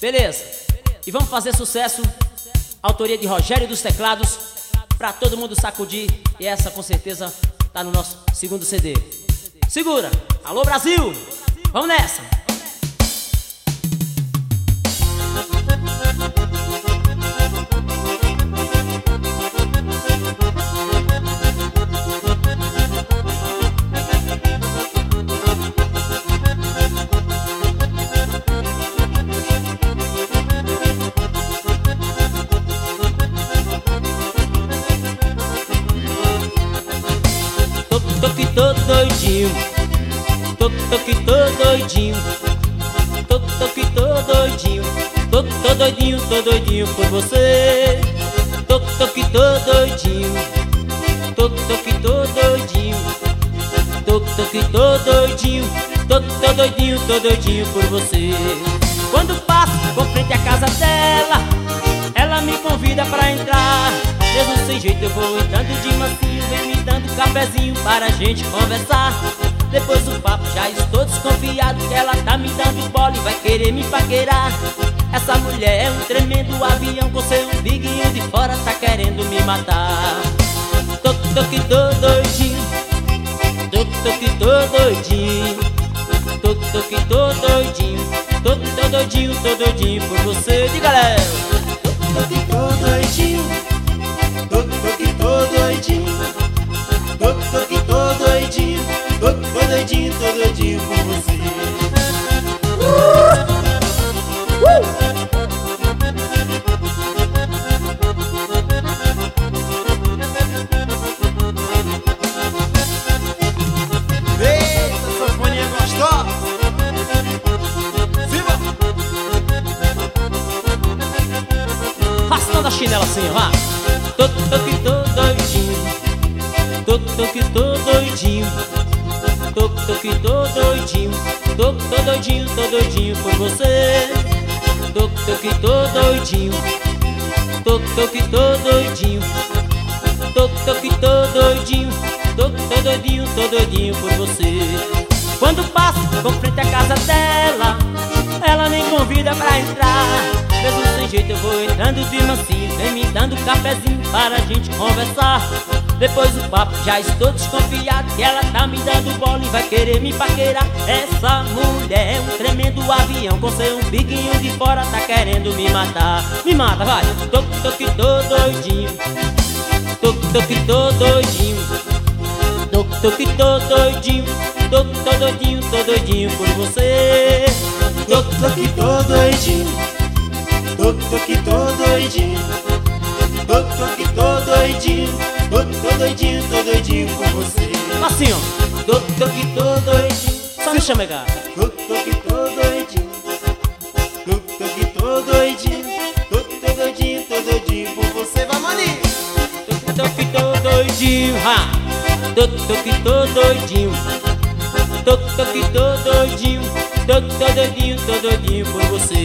Beleza. E vamos fazer sucesso. Autoria de Rogério dos Teclados, pra todo mundo sacudir. E essa com certeza tá no nosso segundo CD. Segura! Alô Brasil! Vamos nessa! Tô doidinho, tô doidinho, tô doidinho, tô doidinho por você. Tô doidinho, tô doidinho, tô doidinho por você. Quando passo por frente à casa dela, ela me convida pra entrar. Mesmo sem jeito eu vou entrando de mansinho, vem me dando cafezinho para a gente conversar. Depois do papo já estou desconfiado que ela tá me dando bola e vai querer me paquerar. Essa mulher é um tremendo avião, com seu umbiguinho de fora tá querendo me matar. Tô doidinho, tô doidinho, tô doidinho por você. Diga, galera! Tô doidinho, tô doidinho, tô doidinho por você. Eita, sanfoninha gostosa! Viva! Arrastando a chinela assim, vá! Tô doidinho, tô doidinho, tô doidinho por você. Tô doidinho, tô doidinho, tô doidinho por você. Quando passo por frente à casa dela, ela nem convida pra entrar. Mesmo sem jeito eu vou entrando de mansinho, vem me dando cafezinho para a gente conversar. Depois do papo já estou desconfiado que ela tá me dando bola e vai querer me paquerar. Essa mulher é um tremendo avião, com seu umbiguinho de fora tá querendo me matar. Me mata, vai! Tô doidinho, tô doidinho, tô doidinho por você. Tô doidinho, tô doidinho, tô doidinho por você. Assim, ó. Tô doidinho. Só me chama, cara. Tô doidinho, tô doidinho por você. Vai, maninho! Tô doidinho, ha. Tô doidinho, tô doidinho por você.